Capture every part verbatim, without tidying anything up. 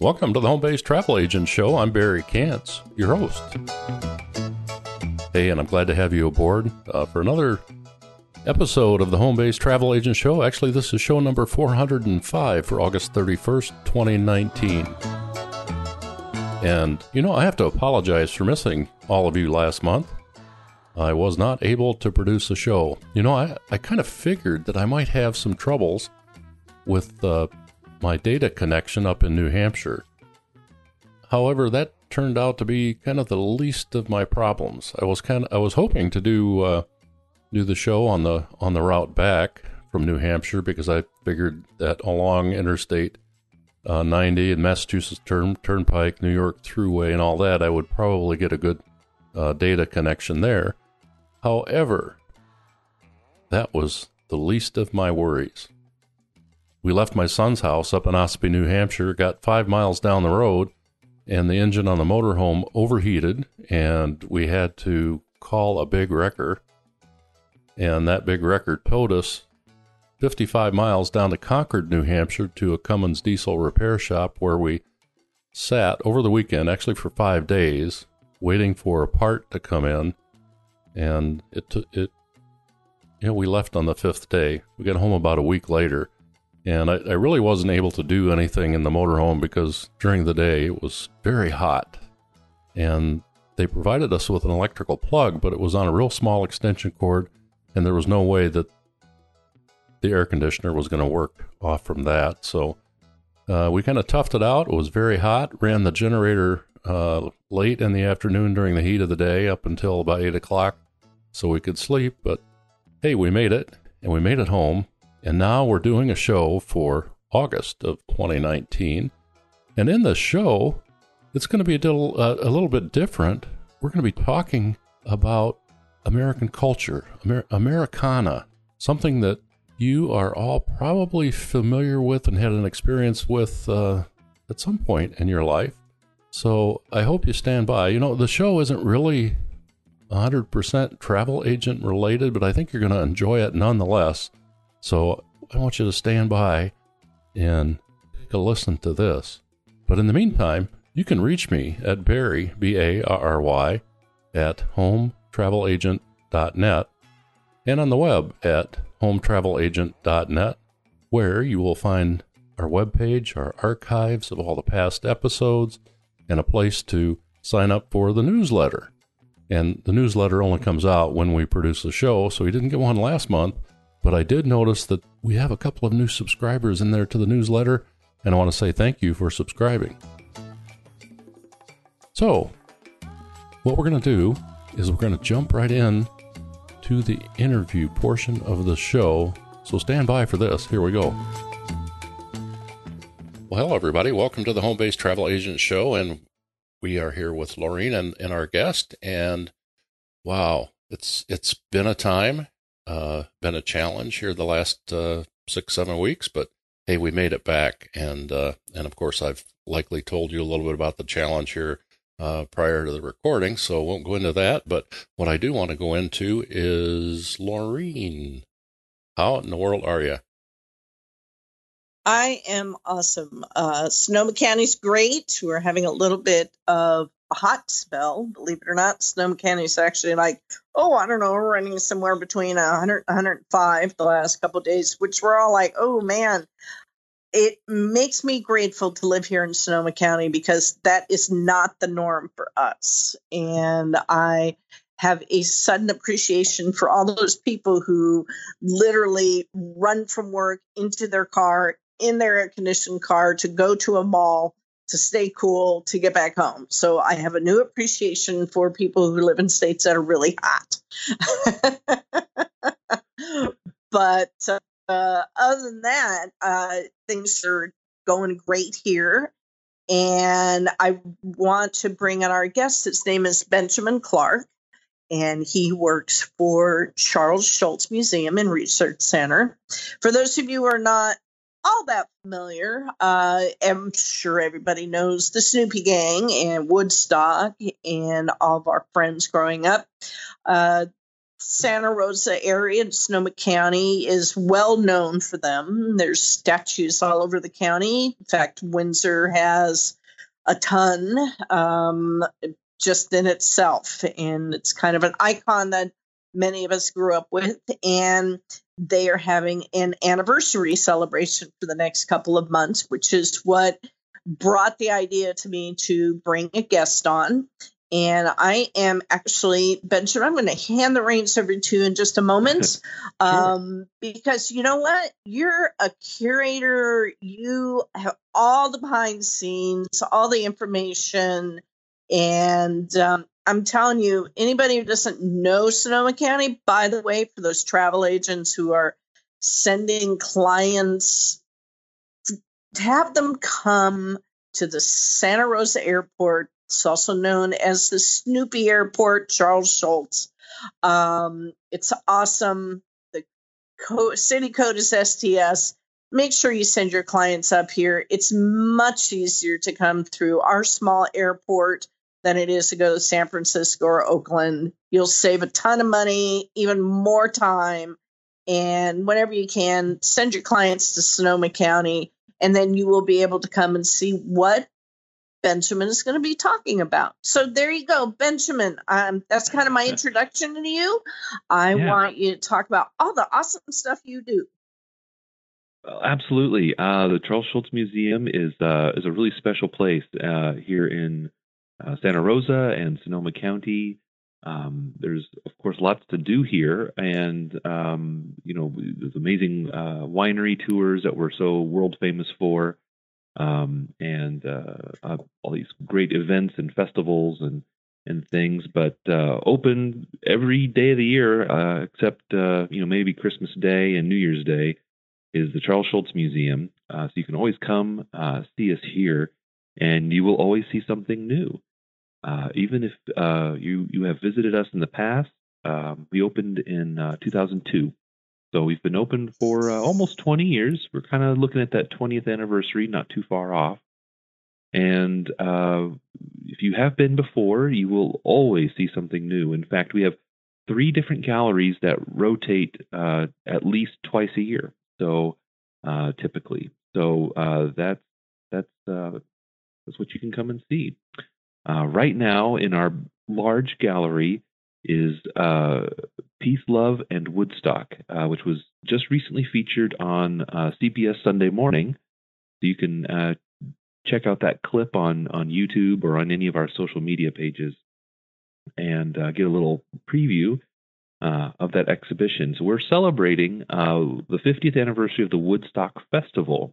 Welcome to the Home Based Travel Agent Show. I'm Barry Kantz, your host. Hey, and I'm glad to have you aboard uh, for another episode of the Home Based Travel Agent Show. Actually, this is show number four hundred five for August thirty-first, twenty nineteen. And, you know, I have to apologize for missing all of you last month. I was not able to produce a show. You know, I, I kind of figured that I might have some troubles with uh, my data connection up in New Hampshire. However, that turned out to be kind of the least of my problems. I was kind of I was hoping to do uh, do the show on the on the route back from New Hampshire because I figured that along Interstate uh, ninety and Massachusetts Turn, Turnpike, New York Thruway, and all that, I would probably get a good uh, data connection there. However, that was the least of my worries. We left my son's house up in Ossipee, New Hampshire, got five miles down the road, and the engine on the motorhome overheated, and we had to call a big wrecker. And that big wrecker towed us fifty-five miles down to Concord, New Hampshire, to a Cummins diesel repair shop where we sat over the weekend, actually for five days, waiting for a part to come in. And it, it, you know, we left on the fifth day. We got home about a week later. And I, I really wasn't able to do anything in the motorhome because during the day it was very hot. And they provided us with an electrical plug, but it was on a real small extension cord, and there was no way that the air conditioner was going to work off from that. So uh, we kind of toughed it out. It was very hot, ran the generator uh, late in the afternoon during the heat of the day up until about eight o'clock so we could sleep. But hey, we made it, and we made it home. And now we're doing a show for August of twenty nineteen. And in this show, it's going to be a little, uh, a little bit different. We're going to be talking about American culture, Amer- Americana, something that you are all probably familiar with and had an experience with uh, at some point in your life. So I hope you stand by. You know, the show isn't really one hundred percent travel agent related, but I think you're going to enjoy it nonetheless. So I want you to stand by and take a listen to this. But in the meantime, you can reach me at Barry, B A R R Y, at home travel agent dot net and on the web at home travel agent dot net, where you will find our webpage, our archives of all the past episodes, and a place to sign up for the newsletter. And the newsletter only comes out when we produce the show, so we didn't get one last month. But I did notice that we have a couple of new subscribers in there to the newsletter, and I want to say thank you for subscribing. So, what we're going to do is we're going to jump right in to the interview portion of the show. So stand by for this. Here we go. Well, hello, everybody. Welcome to the Home Based Travel Agent Show, and we are here with Laureen and, and our guest. And wow, it's it's been a time. Uh, been a challenge here the last uh, six, seven weeks, but hey, we made it back. And, uh, and of course, I've likely told you a little bit about the challenge here uh, prior to the recording, so I won't go into that. But what I do want to go into is Laureen. How in the world are you? I am awesome. Uh, Sonoma County's great. We're having a little bit of a hot spell, believe it or not. Sonoma County's actually like, oh, I don't know, we're running somewhere between one hundred, one hundred five the last couple of days, which we're all like, oh, man. It makes me grateful to live here in Sonoma County because that is not the norm for us. And I have a sudden appreciation for all those people who literally run from work into their car, in their air-conditioned car, to go to a mall, to stay cool, to get back home. So I have a new appreciation for people who live in states that are really hot. But uh, other than that, uh, things are going great here. And I want to bring in our guest. His name is Benjamin Clark, and he works for Charles Schulz Museum and Research Center. For those of you who are not all that familiar, uh, I'm sure everybody knows the Snoopy Gang and Woodstock and all of our friends growing up. Uh, Santa Rosa area in Sonoma County is well known for them. There's statues all over the county. In fact, Windsor has a ton um, just in itself. And it's kind of an icon that many of us grew up with. And they are having an anniversary celebration for the next couple of months, which is what brought the idea to me to bring a guest on. And I am actually, Benjamin, I'm going to hand the reins over to you in just a moment. Sure. um, because you know what? You're a curator. You have all the behind the scenes, all the information. And um, I'm telling you, anybody who doesn't know Sonoma County, by the way, for those travel agents who are sending clients, to have them come to the Santa Rosa Airport. It's also known as the Snoopy Airport, Charles Schulz. Um, it's awesome. The co- city code is S T S. Make sure you send your clients up here. It's much easier to come through our small airport than it is to go to San Francisco or Oakland. You'll save a ton of money, even more time. And whenever you can, send your clients to Sonoma County, and then you will be able to come and see what Benjamin is going to be talking about. So there you go, Benjamin. Um, that's kind of my introduction to you. I Yeah. want you to talk about all the awesome stuff you do. Well, absolutely. Uh, the Charles Schulz Museum is uh, is a really special place uh, here in uh, Santa Rosa and Sonoma County. Um, there's of course lots to do here, and um, you know, there's amazing uh, winery tours that we're so world famous for. Um, and uh, uh, all these great events and festivals and and things, but uh, open every day of the year uh, except uh, you know, maybe Christmas Day and New Year's Day is the Charles Schulz Museum. Uh, so you can always come uh, see us here, and you will always see something new. Uh, even if uh, you you have visited us in the past, um, we opened in uh, two thousand two. So we've been open for uh, almost twenty years. We're kind of looking at that twentieth anniversary, not too far off. And uh, if you have been before, you will always see something new. In fact, we have three different galleries that rotate uh, at least twice a year. So uh, typically, so uh, that's that's uh, that's what you can come and see. Uh, right now, in our large gallery is uh, Peace, Love, and Woodstock, uh, which was just recently featured on uh, C B S Sunday Morning. So you can uh, check out that clip on, on YouTube or on any of our social media pages and uh, get a little preview uh, of that exhibition. So we're celebrating uh, the fiftieth anniversary of the Woodstock Festival.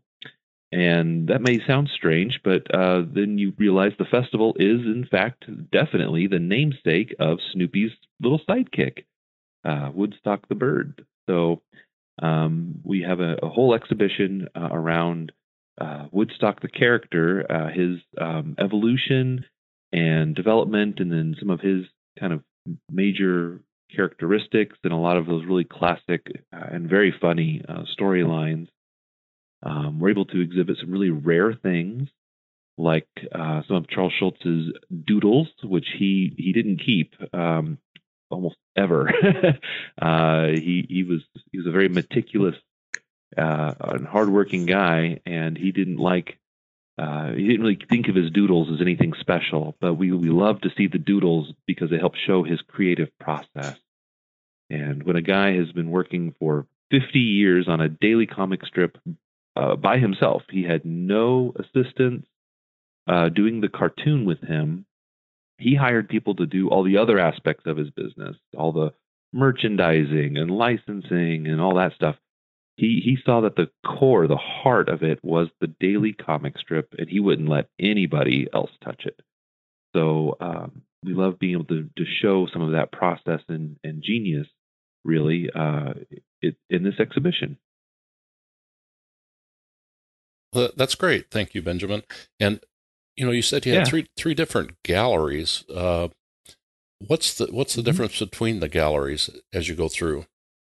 And that may sound strange, but uh, then you realize the festival is, in fact, definitely the namesake of Snoopy's little sidekick, uh, Woodstock the bird. So um, we have a, a whole exhibition uh, around uh, Woodstock the character, uh, his um, evolution and development, and then some of his kind of major characteristics and a lot of those really classic uh, and very funny uh, storylines. Um, we're able to exhibit some really rare things, like uh, some of Charles Schulz's doodles, which he he didn't keep um, almost ever. uh, he he was he was a very meticulous uh, and hardworking guy, and he didn't like uh, he didn't really think of his doodles as anything special. But we we love to see the doodles because they help show his creative process. And when a guy has been working for fifty years on a daily comic strip Uh, by himself, he had no assistants uh, doing the cartoon with him. He hired people to do all the other aspects of his business, all the merchandising and licensing and all that stuff. He he saw that the core, the heart of it was the daily comic strip, and he wouldn't let anybody else touch it. So um, we love being able to, to show some of that process and, and genius, really, uh, it, in this exhibition. Well, that's great. Thank you, Benjamin. And, you know, you said you had Yeah. three three different galleries. Uh, what's the what's the Mhm. difference between the galleries as you go through?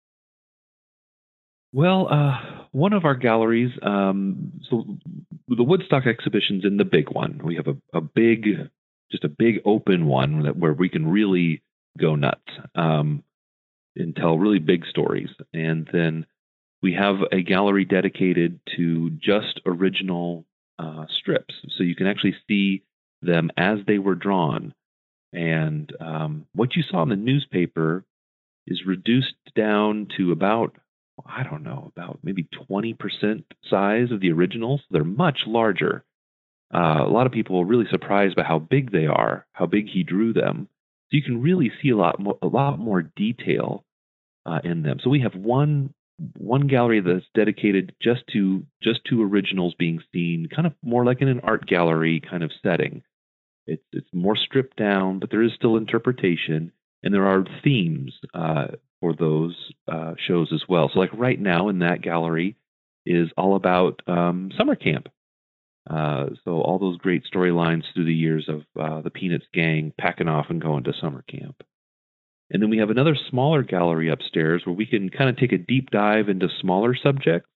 Well, uh, one of our galleries, um, so the Woodstock exhibition's in the big one. We have a, a big, just a big open one that where we can really go nuts um, and tell really big stories. And then we have a gallery dedicated to just original uh, strips. So you can actually see them as they were drawn. And um, what you saw in the newspaper is reduced down to about, I don't know, about maybe twenty percent size of the originals. They're much larger. Uh, a lot of people are really surprised by how big they are, how big he drew them. So you can really see a lot more, a lot more detail uh, in them. So we have one one gallery that's dedicated just to just to originals being seen, kind of more like in an art gallery kind of setting. It's it's more stripped down, but there is still interpretation, and there are themes uh, for those uh, shows as well. So like right now in that gallery is all about um, summer camp. Uh, so all those great storylines through the years of uh, the Peanuts gang packing off and going to summer camp. And then we have another smaller gallery upstairs where we can kind of take a deep dive into smaller subjects.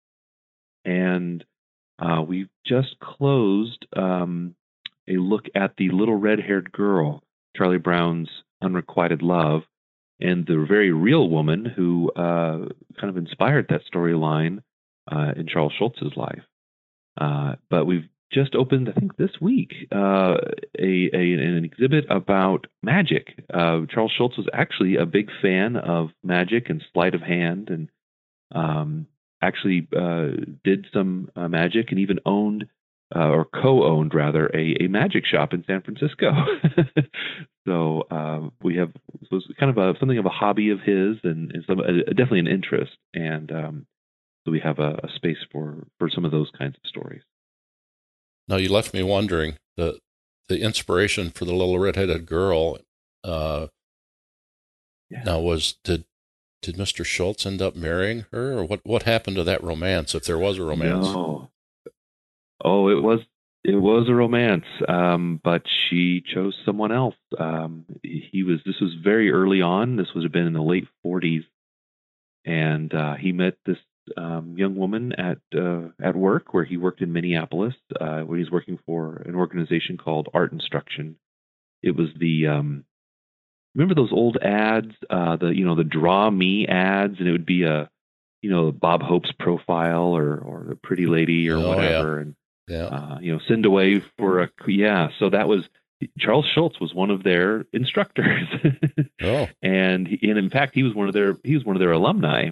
And uh, we've just closed um, a look at the Little Red-Haired Girl, Charlie Brown's Unrequited Love, and the very real woman who uh, kind of inspired that storyline uh, in Charles Schulz's life. Uh, but we've just opened, I think this week, uh, a, a an exhibit about magic. Uh, Charles Schulz was actually a big fan of magic and sleight of hand, and um, actually uh, did some uh, magic and even owned uh, or co-owned rather a, a magic shop in San Francisco. so uh, we have so it's kind of a, something of a hobby of his, and, and some, uh, definitely an interest, and um, so we have a, a space for for some of those kinds of stories. Now, you left me wondering, the the inspiration for the Little Red-Headed Girl, uh, yeah. now was, did did Mister Schulz end up marrying her, or what, what happened to that romance, if there was a romance? No. Oh, it was it was a romance, um, but she chose someone else. Um, he was this was very early on. This would have been in the late forties, and uh, he met this Um, young woman at uh, at work where he worked in Minneapolis, uh, where he's working for an organization called Art Instruction. It was the um, remember those old ads, uh, the you know the Draw Me ads, and it would be a you know Bob Hope's profile or or the Pretty Lady or oh, whatever, yeah. and yeah. Uh, you know send away for a yeah. So that was Charles Schulz was one of their instructors, oh, and he, and in fact he was one of their he was one of their alumni.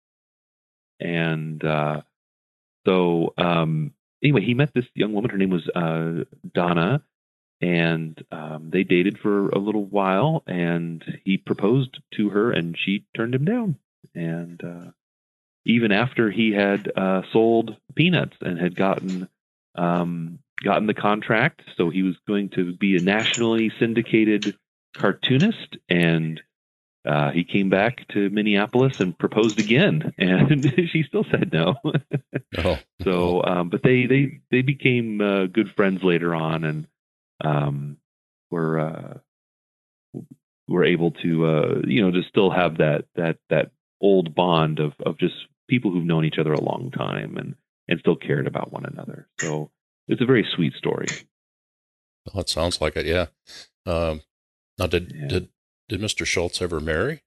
And uh, so, um, anyway, he met this young woman. Her name was uh, Donna, and um, they dated for a little while. And he proposed to her, and she turned him down. And uh, even after he had uh, sold Peanuts and had gotten um, gotten the contract, so he was going to be a nationally syndicated cartoonist, and Uh, he came back to Minneapolis and proposed again, and she still said no. oh. So, um, but they they they became uh, good friends later on, and um, were uh, were able to uh, you know to still have that that that old bond of of just people who've known each other a long time and and still cared about one another. So it's a very sweet story. Oh, it sounds like it. Yeah. Um, now, did Yeah. did. Did Mister Schulz ever marry?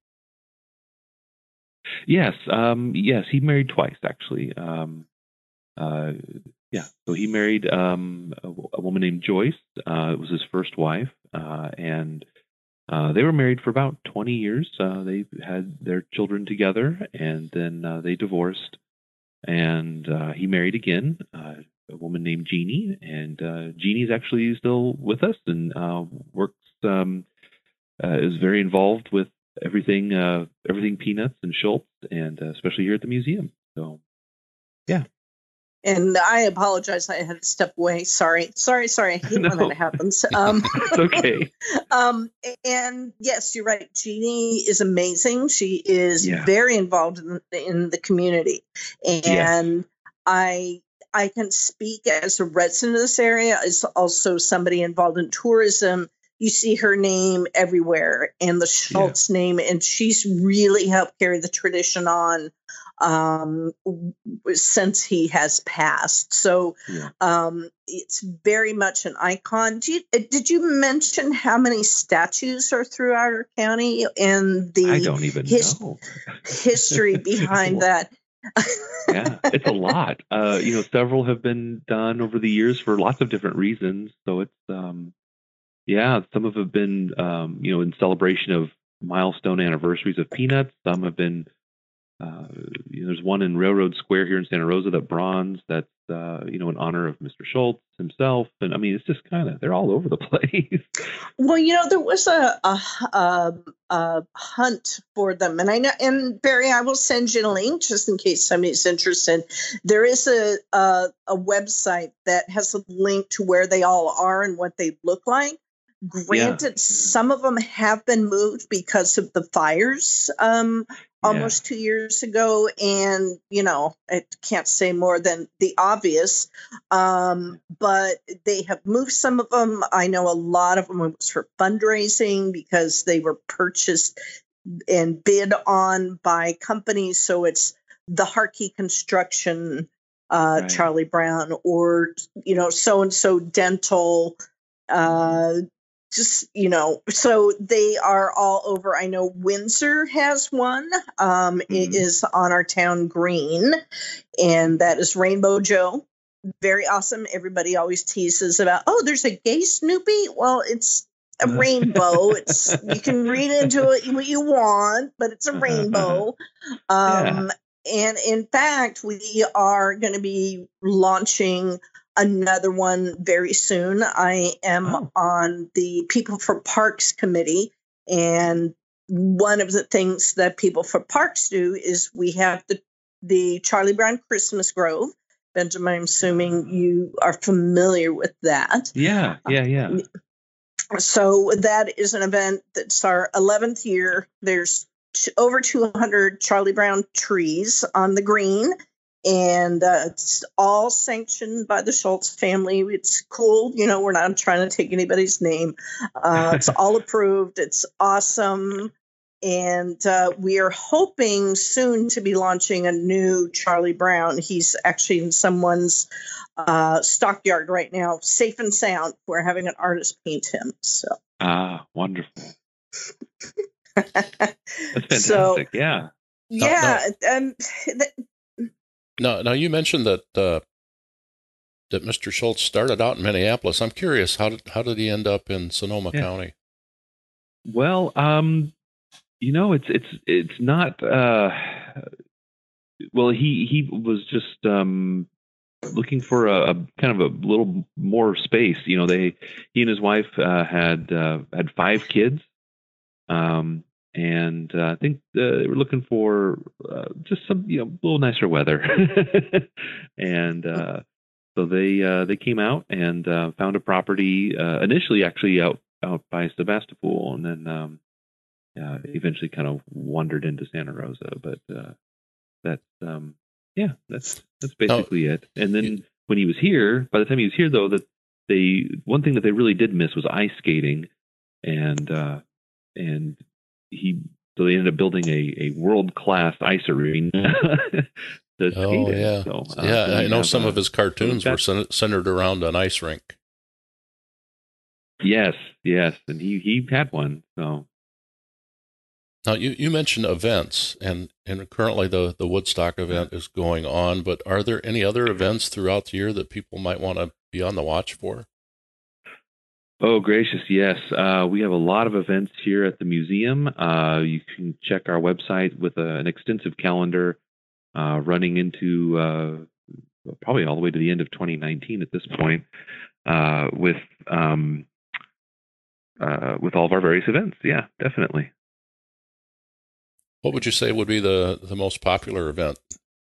Yes, um, yes, he married twice actually. Um, uh, yeah, so he married um, a, a woman named Joyce. Uh, it was his first wife, uh, and uh, they were married for about twenty years. Uh, they had their children together, and then uh, they divorced. And uh, he married again, uh, a woman named Jeannie, and uh, Jeannie's actually still with us and uh, works. Um, Uh, is very involved with everything, uh, everything Peanuts and Schulz, and uh, especially here at the museum. So, yeah. And I apologize. I had to step away. Sorry, sorry, sorry. I hate No. when that happens. Um, It's okay. um, and yes, you're right. Jeannie is amazing. She is Yeah. very involved in, in the community, and Yes. I I can speak as a resident of this area, as also somebody involved in tourism. You see her name everywhere, and the Schulz yeah. name, and she's really helped carry the tradition on um, since he has passed. So yeah. um, it's very much an icon. Do you, did you mention how many statues are throughout our county and the I don't even his, know history behind that? Yeah, it's a lot. Uh, you know, several have been done over the years for lots of different reasons. So it's um, yeah, some of have been um, you know, in celebration of milestone anniversaries of Peanuts. Some have been uh, you know, there's one in Railroad Square here in Santa Rosa, that bronze, that's uh, you know, in honor of Mister Schultz himself. And I mean, it's just kind of, they're all over the place. Well, you know, there was a, a, a, a hunt for them, and I know, and Barry, I will send you a link just in case somebody's interested. There is a, a a website that has a link to where they all are and what they look like. Yeah, Granted, some of them have been moved because of the fires um, yeah, almost two years ago, and you know, I can't say more than the obvious. Um, but they have moved some of them. I know a lot of them was for fundraising because they were purchased and bid on by companies. So it's the Harkey Construction, uh, right. Charlie Brown, or you know, so and so Dental. Uh, just you know, so they are all over. I know Windsor has one. Um, it Mhm. is on our town green, and that is Rainbow Joe. Very awesome. Everybody always teases about, oh, there's a gay Snoopy. Well, it's a rainbow. It's you can read into it what you want, but it's a rainbow. Yeah. Um, and in fact, we are going to be launching another one very soon. I am Oh, on the People for Parks committee, and one of the things that People for Parks do is we have the the Charlie Brown Christmas Grove. Benjamin, I'm assuming you are familiar with that. yeah, yeah, yeah. So that is an event that's our eleventh year. There's t- over two hundred Charlie Brown trees on the green, and uh, it's all sanctioned by the Schultz family. It's cool. You know, we're not trying to take anybody's name. Uh, it's all approved. It's awesome. And uh, we are hoping soon to be launching a new Charlie Brown. He's actually in someone's uh, stockyard right now, safe and sound. We're having an artist paint him. So, Ah, wonderful. That's fantastic. so Yeah. yeah. Um, th- Now, now you mentioned that uh, that Mister Schultz started out in Minneapolis. I'm curious, how did how did he end up in Sonoma Yeah. County? Well, um, you know, it's it's it's not. Uh, well, he he was just um, looking for a, a kind of a little more space. You know, they he and his wife uh, had uh, had five kids, um, and uh, I think uh, they were looking for uh, just some, you know, a little nicer weather, and uh, so they uh, they came out and uh, found a property uh, initially, actually out out by Sebastopol, and then um, uh, eventually kind of wandered into Santa Rosa. But uh, that's um, yeah, that's that's Now, basically it. And then you- when he was here, by the time he was here, though, that they one thing that they really did miss was ice skating, and uh, and he so they ended up building a, a world class ice arena to oh skate in. yeah, So uh, yeah. so I we know have, some uh, of his so we've cartoons were got- cen- centered around an ice rink. yes, yes, and he he had one. So Now, you, you mentioned events, and, and currently the, the Woodstock event is going on, but are there any other events throughout the year that people might want to be on the watch for? oh, gracious, yes. Uh, we have a lot of events here at the museum. Uh, you can check our website with a, an extensive calendar uh, running into uh, probably all the way to the end of twenty nineteen at this point, uh, with um, uh, with all of our various events. Yeah, definitely. What would you say would be the, the most popular event?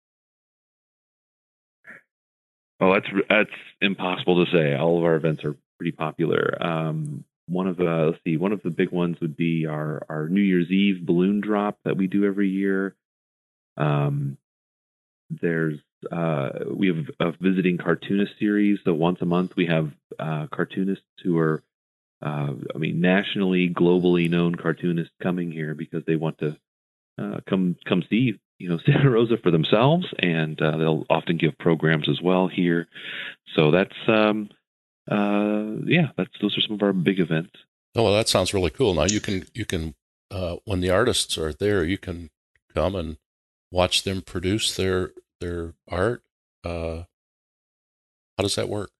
Oh, that's that's impossible to say. All of our events are pretty popular. Um, one of the let's see, one of the big ones would be our our New Year's Eve balloon drop that we do every year. Um, there's uh, we have a visiting cartoonist series. So once a month we have uh, cartoonists who are, uh, I mean, nationally, globally known cartoonists coming here because they want to uh, come come see, you know, Santa Rosa for themselves, and uh, they'll often give programs as well here. So that's um, uh, yeah, that's those are some of our big events. Oh, well, that sounds really cool. Now you can you can uh, when the artists are there, you can come and watch them produce their their art? Uh, how does that work?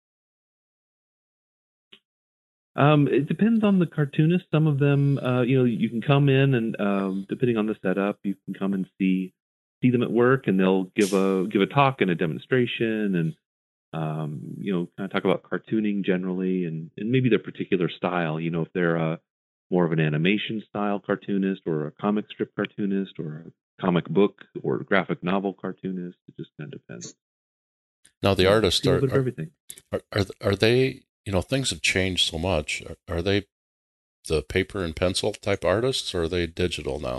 Um, it depends on the cartoonist. Some of them, uh, you know, you can come in and um, depending on the setup, you can come and see see them at work, and they'll give a give a talk and a demonstration, and um, you know, kind of talk about cartooning generally, and and maybe their particular style. You know, if they're a more of an animation style cartoonist, or a comic strip cartoonist, or a comic book or graphic novel cartoonist. It just kind of depends. Now, the So, artists see a are little bit of are everything. are, are, are they? You know, things have changed so much. Are, are they the paper and pencil type artists, or are they digital now?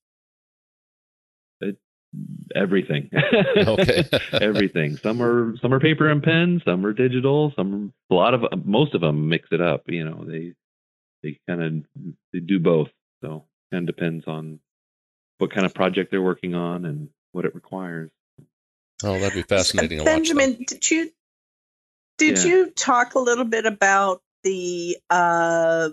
It, everything. Okay. Everything. Some are some are paper and pen. Some are digital. Some a lot of most of them mix it up. You know, they they kind of they do both. So kind of depends on what kind of project they're working on and what it requires. Oh, that'd be fascinating to watch them. Benjamin, did you did Yeah. you talk a little bit about the uh,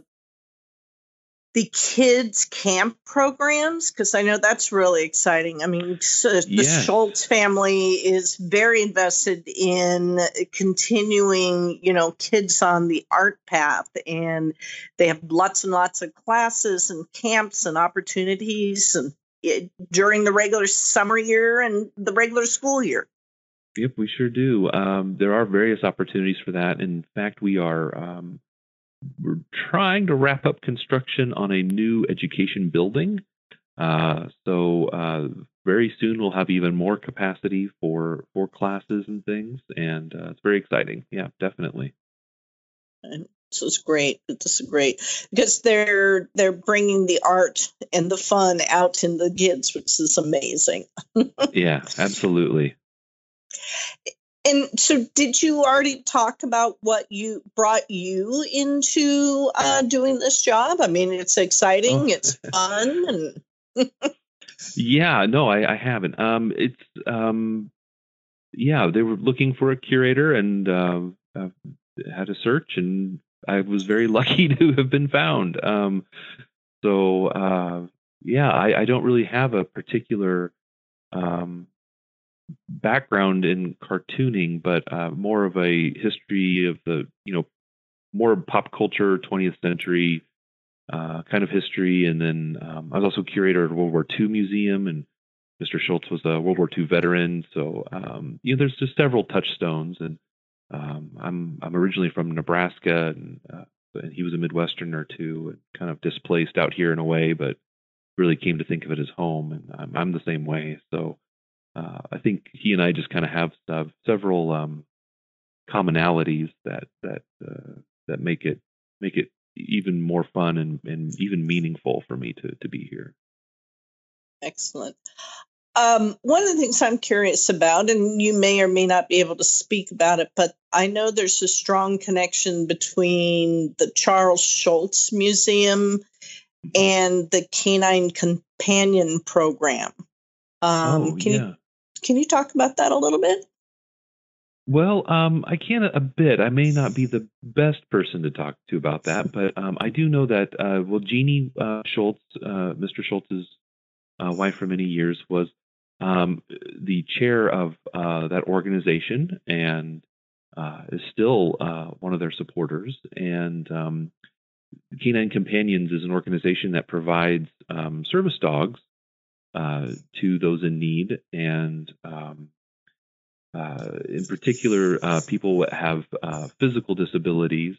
the kids camp programs? Because I know that's really exciting. I mean, so the Yes. Schultz family is very invested in continuing, you know, kids on the art path, and they have lots and lots of classes and camps and opportunities and it, during the regular summer year and the regular school year. Yep, we sure do. Um, there are various opportunities for that. In fact, we are um, we're trying to wrap up construction on a new education building. Uh, so uh, very soon we'll have even more capacity for for classes and things, and uh, it's very exciting. Yeah, definitely. And this is great. This is great because they're they're bringing the art and the fun out in the kids, which is amazing. Yeah, absolutely. And so, did you already talk about what you brought you into uh, doing this job? I mean, it's exciting, Oh. it's fun, and Yeah, no, I, I haven't. Um, it's um, yeah, they were looking for a curator and uh, uh, had a search, and I was very lucky to have been found. Um, so uh, yeah, I, I don't really have a particular um, background in cartooning, but uh, more of a history of the, you know, more pop culture, twentieth century uh, kind of history. And then um, I was also curator of World War Two Museum, and Mister Schultz was a World War Two veteran. So, um, you know, there's just several touchstones. And um, I'm I'm originally from Nebraska, and, uh, and he was a Midwesterner too, and kind of displaced out here in a way, but really came to think of it as home. And I'm, I'm the same way. So uh, I think he and I just kind of have uh, several um, commonalities that that uh, that make it make it even more fun and, and even meaningful for me to to be here. excellent. Um, one of the things I'm curious about, and you may or may not be able to speak about it, but I know there's a strong connection between the Charles Schultz Museum and the Canine Companion Program. Um, Oh can yeah. you can you talk about that a little bit? Well, um, I can a bit. I may not be the best person to talk to about that, but um, I do know that uh, well, Jeannie uh, Schultz, uh, Mister Schultz's uh, wife for many years, was um, the chair of uh, that organization, and uh, is still uh, one of their supporters. And um, Canine Companions is an organization that provides um, service dogs uh, to those in need, and um, uh, in particular, uh, people that have uh, physical disabilities,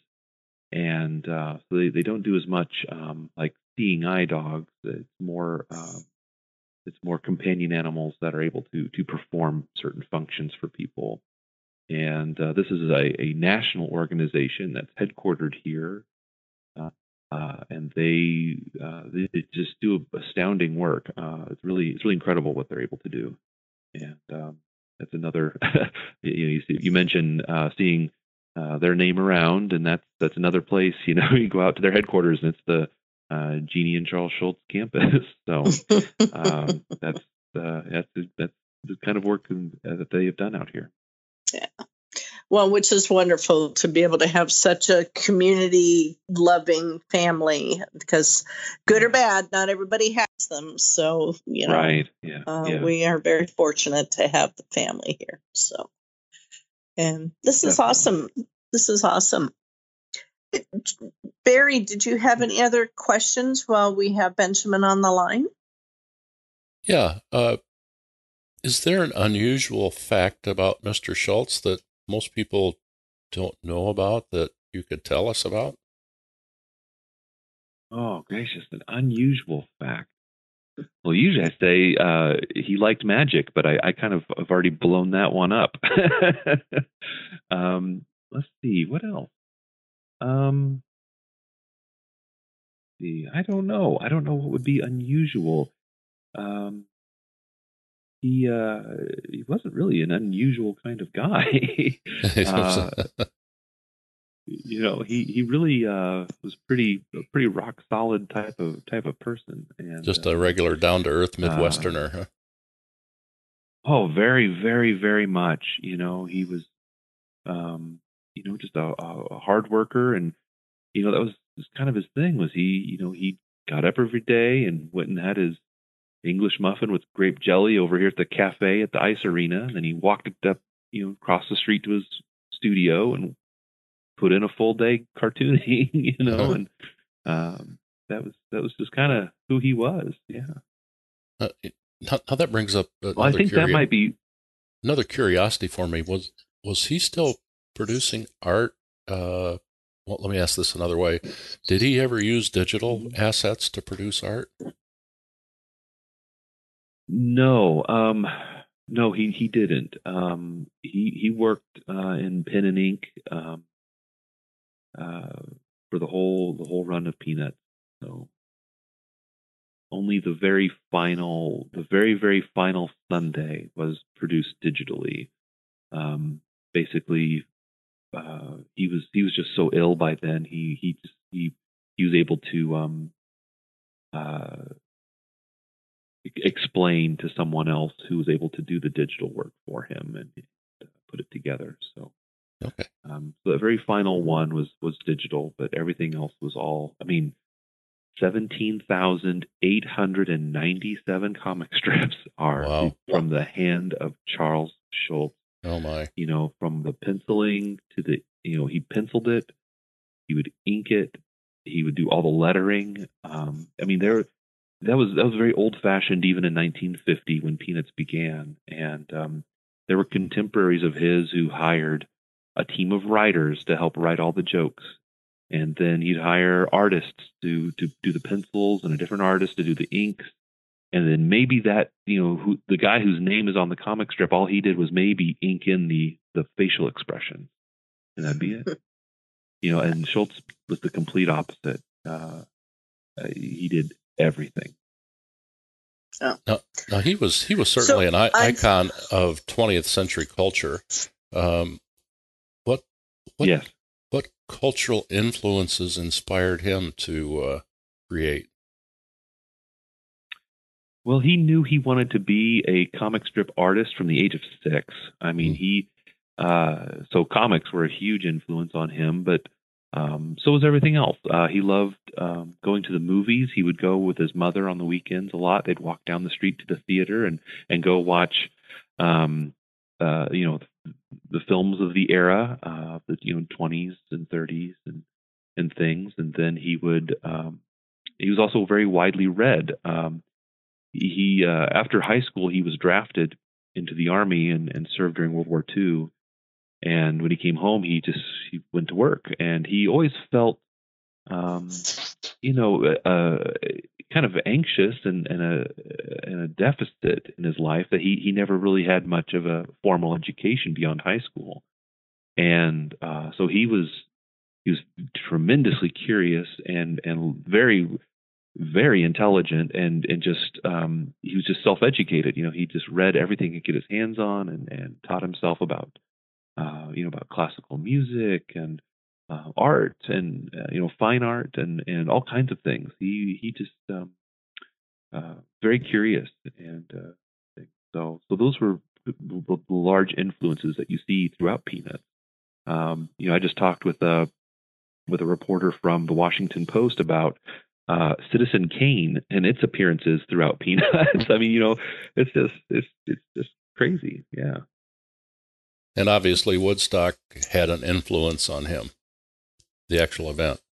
and uh, so they, they don't do as much um, like seeing eye dogs. It's more uh, it's more companion animals that are able to to perform certain functions for people. And uh, this is a, a national organization that's headquartered here, uh, uh, and they, uh, they they just do astounding work. Uh, it's really it's really incredible what they're able to do. And um, that's another. you know, you, see, you mentioned uh, seeing uh, their name around, and that's that's another place. You know, you go out to their headquarters, and it's the uh, Jeannie and Charles Schultz campus. So um, that's uh, that's that's the kind of work uh, that they have done out here. Yeah, Well, which is wonderful to be able to have such a community loving family because good or bad, not everybody has them. So, you know, Right. Yeah. uh, Yeah. we are very fortunate to have the family here. So, and this is Definitely. awesome. This is awesome. Barry, did you have any other questions while we have Benjamin on the line? Yeah. Uh, is there an unusual fact about Mister Schultz that most people don't know about that you could tell us about? Oh, gracious, an unusual fact. Well, usually I say uh, he liked magic, but I, I kind of have already blown that one up. um, let's see, what else? Um, see, I don't know. I don't know what would be unusual. Um, he uh, he wasn't really an unusual kind of guy. uh, you know, he he really uh, was pretty a pretty rock solid type of type of person, and Just uh, a regular down to earth uh, Midwesterner, huh? oh, very, very, very much. You know, he was, um, you know, just a, a hard worker, and you know that was, was kind of his thing. Was he, you know, he got up every day and went and had his English muffin with grape jelly over here at the cafe at the ice arena, and then he walked it up, you know, across the street to his studio and put in a full day cartooning, you know, and um, that was that was just kind of who he was. Yeah. Uh, now, now that brings up Well, I another think that curio- might be. another curiosity for me. Was was he still producing art? Uh, well, let me ask this another way. Did he ever use digital assets to produce art? No, um, no, he he didn't. Um, he he worked uh, in pen and ink um, uh, for the whole the whole run of Peanuts. So only the very final, the very very final Sunday was produced digitally. Um, basically, uh, he was he was just so ill by then. He he just, he he was able to um, uh, explain to someone else who was able to do the digital work for him and uh, put it together. So, Okay. um, so the very final one was was digital, but everything else was all. I mean, seventeen thousand eight hundred and ninety-seven comic strips are Wow. from the hand of Charles Schultz. Oh my. You know, from the penciling to the, you know, he penciled it, he would ink it, he would do all the lettering. Um, I mean, there. That was that was very old fashioned even in nineteen fifty when Peanuts began, and um, there were contemporaries of his who hired a team of writers to help write all the jokes, and then he'd hire artists to to do the pencils and a different artist to do the inks, and then maybe that, you know, who the guy whose name is on the comic strip, all he did was maybe ink in the the facial expression, and that'd be it. You know, and Schultz was the complete opposite. Uh, uh, he did everything. Oh. Now, now he was he was certainly So an I- I've- icon of twentieth century culture. Um, what what Yes. what cultural influences inspired him to uh, create? Well, he knew he wanted to be a comic strip artist from the age of six. I mean, Mm. he uh, so comics were a huge influence on him, but um, so was everything else. Uh, he loved um, going to the movies. He would go with his mother on the weekends a lot. They'd walk down the street to the theater and and go watch, um, uh, you know, the, the films of the era, uh, the you know twenties and thirties and and things. And then he would. Um, he was also very widely read. Um, he uh, after high school he was drafted into the army and, and served during World War Two. And when he came home, he just he went to work, and he always felt, um, you know, uh, kind of anxious and, and a and a deficit in his life that he he never really had much of a formal education beyond high school, and uh, so he was he was tremendously curious and and very very intelligent and and just um, he was just self-educated. You know, he just read everything he could get his hands on and and taught himself about uh, you know about classical music and uh, art and uh, you know fine art and and all kinds of things. He he just um, uh, very curious and uh, so so those were the, the large influences that you see throughout Peanuts. Um, you know, I just talked with a with a reporter from the Washington Post about uh, Citizen Kane and its appearances throughout Peanuts. I mean, you know, it's just it's it's just crazy. Yeah. And obviously, Woodstock had an influence on him, the actual event.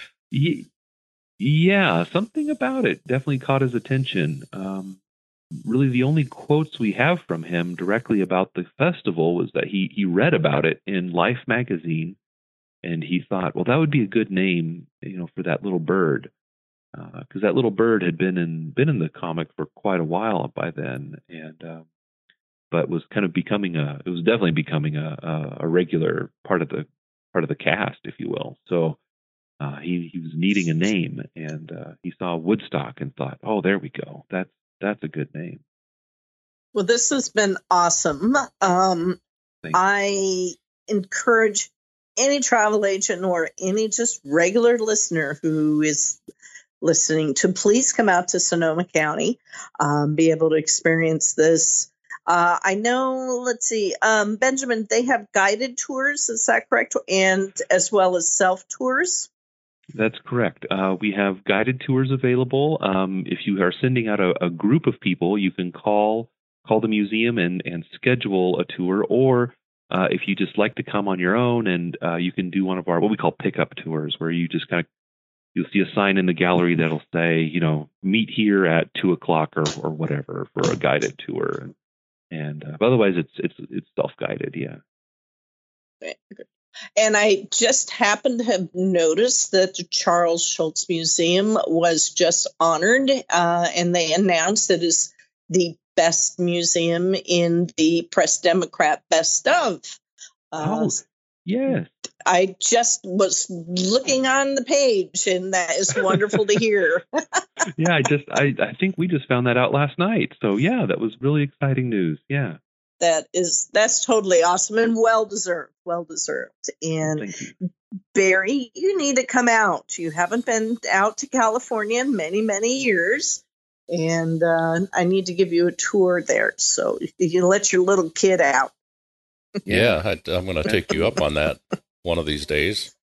Yeah, something about it definitely caught his attention. Um, really, the only quotes we have from him directly about the festival was that he, he read about it in Life magazine, and he thought, well, that would be a good name, you know, for that little bird, because uh, that little bird had been in been in the comic for quite a while by then, and uh, but was kind of becoming a it was definitely becoming a, a, a regular part of the part of the cast, if you will. So uh, he he was needing a name, and uh, he saw Woodstock and thought, oh, there we go. That's that's a good name. Well, this has been awesome. Um, I encourage any travel agent or any just regular listener who is listening to please come out to Sonoma County, um, be able to experience this. Uh, I know, let's see, um, Benjamin, they have guided tours, is that correct? And as well as self tours? That's correct. Uh, we have guided tours available. Um, if you are sending out a, a group of people, you can call call the museum and, and schedule a tour, or uh, if you just like to come on your own, and uh, you can do one of our what we call pickup tours, where you just kind of you'll see a sign in the gallery that'll say, you know, meet here at two o'clock or, or whatever for a guided tour, and, and uh, otherwise it's it's it's self guided. Yeah. And I just happened to have noticed that the Charles Schulz Museum was just honored, uh, and they announced it is the best museum in the Press Democrat Best of. Uh, oh, yes. I just was looking on the page, and that is wonderful to hear. yeah, I just I, I think we just found that out last night. So yeah, that was really exciting news. Yeah. That is that's totally awesome and well deserved, well deserved. And you. Barry, you need to come out. You haven't been out to California in many, many years, and uh, I need to give you a tour there. So you can let your little kid out. Yeah, I, I'm going to take you up on that one of these days.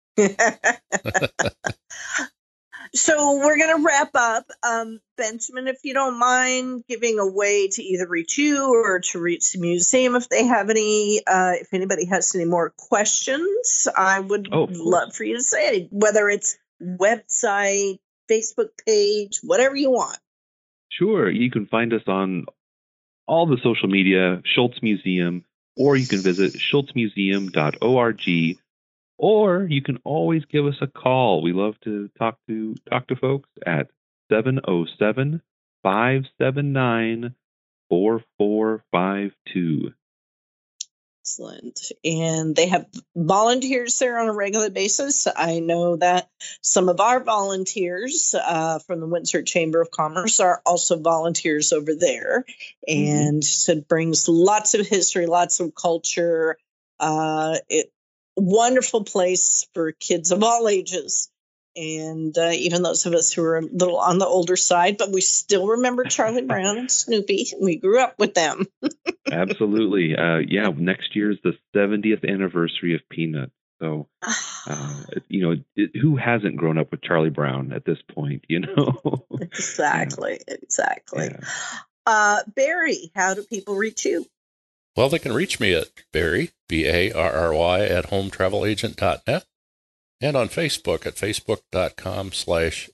So we're going to wrap up. Um, Benjamin, if you don't mind giving a way to either reach you or to reach the museum if they have any, uh, if anybody has any more questions, I would oh, love for you to say it, whether it's website, Facebook page, whatever you want. Sure. You can find us on all the social media, Schulz Museum, or you can visit schulz museum dot org. Or you can always give us a call. We love to talk to talk to folks at seven oh seven, five seven nine, four four five two. Excellent. And they have volunteers there on a regular basis. I know that some of our volunteers uh, from the Windsor Chamber of Commerce are also volunteers over there. And mm-hmm. it brings lots of history, lots of culture. Uh, it wonderful place for kids of all ages, and uh, even those of us who are a little on the older side, but we still remember Charlie Brown and Snoopy. We grew up with them. Absolutely. Uh, yeah, next year is the seventieth anniversary of Peanuts. So, uh, you know, it, who hasn't grown up with Charlie Brown at this point, you know? Exactly, yeah. exactly. Yeah. Uh, Barry, how do people reach you? Well, they can reach me at Barry, B A R R Y, at home travel agent dot net, and on Facebook at facebook.com slash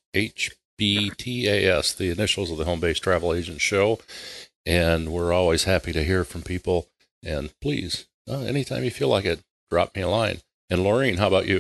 HBTAS, the initials of the Home Based Travel Agent Show. And we're always happy to hear from people. And please, uh, anytime you feel like it, drop me a line. And Laureen, how about you?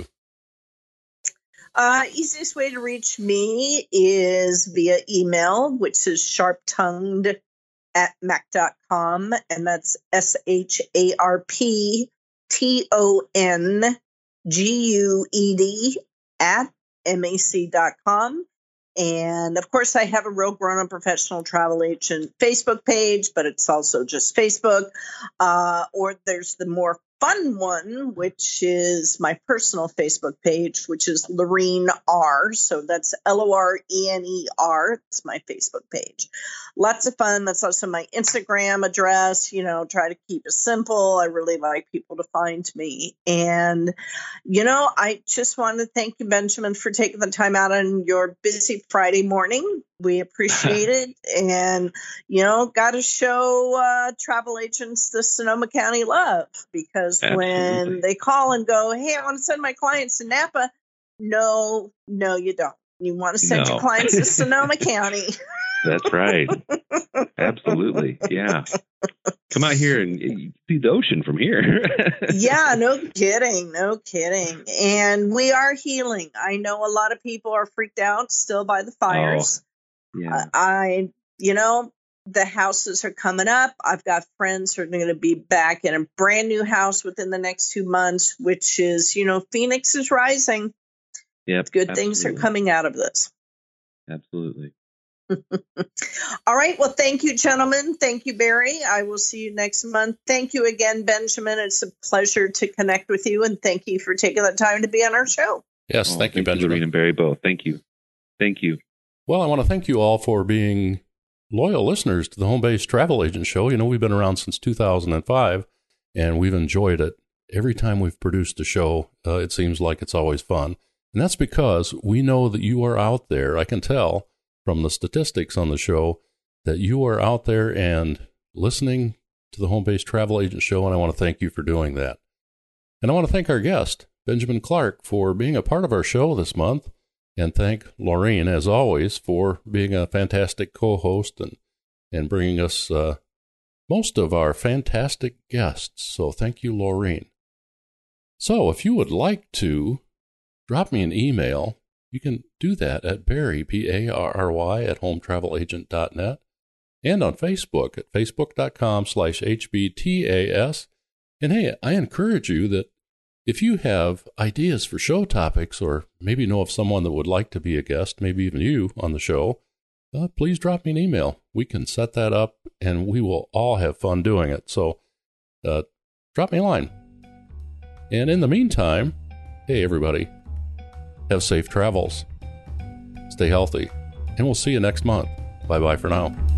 Uh, easiest way to reach me is via email, which is sharp-tongued at mac dot com, and that's S H A R P T O N G U E D at M A C dot com. And of course, I have a Real Grown Up Professional Travel Agent Facebook page, but it's also just Facebook. Uh, or there's the more fun one, which is my personal Facebook page, which is Lorene R. So that's L O R E N E R. It's my Facebook page. Lots of fun. That's also my Instagram address. You know, try to keep it simple. I really like people to find me. And, you know, I just want to thank you, Benjamin, for taking the time out on your busy Friday morning. We appreciate it. And, you know, got to show uh, travel agents the Sonoma County love, because Absolutely. when they call and go, hey, I want to send my clients to Napa. No, no, you don't. You want to send No. your clients to Sonoma County. That's right. Absolutely. Yeah. Come out here and you see the ocean from here. Yeah, no kidding. No kidding. And we are healing. I know a lot of people are freaked out still by the fires. Oh, yeah. Uh, I, you know, the houses are coming up. I've got friends who are going to be back in a brand new house within the next two months, which is, you know, Phoenix is rising. Yep. Good absolutely. things are coming out of this. Absolutely. All right. Well, thank you, gentlemen. Thank you, Barry. I will see you next month. Thank you again, Benjamin. It's a pleasure to connect with you, and thank you for taking the time to be on our show. Yes, Oh, thank you, thank Benjamin. Lorene and Barry both. Thank you. Thank you. Well, I want to thank you all for being loyal listeners to the Home Base Travel Agent Show. You know, we've been around since two thousand five, and we've enjoyed it. Every time we've produced a show, uh, it seems like it's always fun. And that's because we know that you are out there. I can tell from the statistics on the show that you are out there and listening to the Home Base Travel Agent Show, and I want to thank you for doing that. And I want to thank our guest, Benjamin Clark, for being a part of our show this month, and thank Lorene, as always, for being a fantastic co-host and, and bringing us uh, most of our fantastic guests. So thank you, Lorene. So if you would like to drop me an email, you can do that at Barry, B A R R Y, at home travel agent dot net, and on Facebook at facebook.com slash HBTAS. And hey, I encourage you that if you have ideas for show topics, or maybe know of someone that would like to be a guest, maybe even you on the show, uh, please drop me an email. We can set that up, and we will all have fun doing it. So uh, drop me a line. And in the meantime, hey, everybody, have safe travels. Stay healthy, and we'll see you next month. Bye-bye for now.